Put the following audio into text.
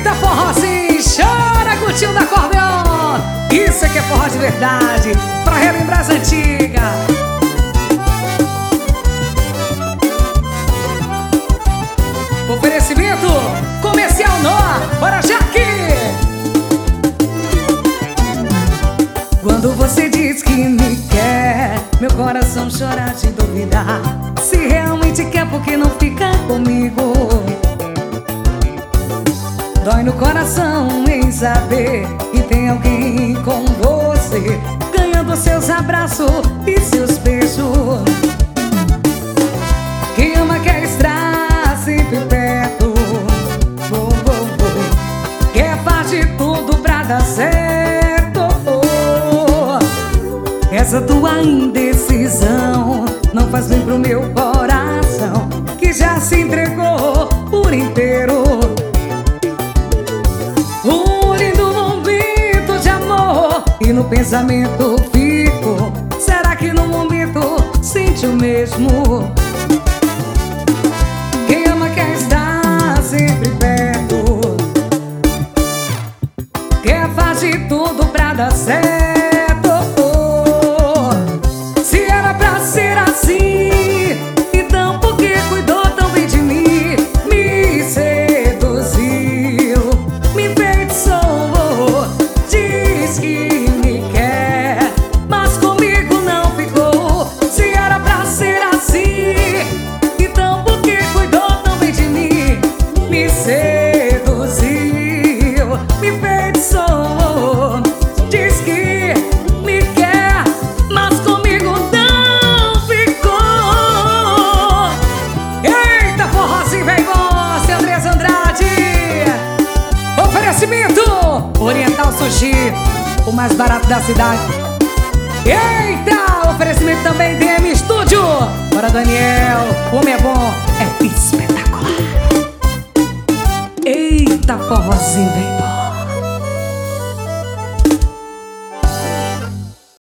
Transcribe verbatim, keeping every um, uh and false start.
Eita, forrozinho, chora curtindo acordeon. Isso aqui é forró de verdade, pra relembrar as antigas. Oferecimento Comercial Noah, bora Jaque. Quando você diz que me quer, meu coração chora de duvidar. Se realmente quer, por que não fica comigo? Dói no coração em saber que tem alguém com você, ganhando seus abraços e seus beijos. Quem ama quer estar sempre perto, oh, oh, oh. Quer fazer de tudo pra dar certo, oh. Essa tua indecisão não faz bem pro meu coração, que já se entregou por inteiro. Um lindo momento de amor e no pensamento fico, será que no momento sente o mesmo? Quem ama quer estar sempre perto, quer fazer tudo pra dar certo. Se era pra ser assim, então por que cuidou tão bem de mim? Me seduziu, me enfeitiçou, diz que me quer, mas comigo não ficou. Se era pra ser assim, então por que cuidou tão bem de mim? Me seduziu, me enfeitiçou, diz que me quer, mas comigo não ficou. Eita, forrozinho vem bom, seu Andrés Andrade. Oferecimento Oriental Sushi, o mais barato da cidade. Eita, oferecimento também D M Studio. Bora, Daniel, o homem é bom, é espetacular. Eita, forrozinho vem bom.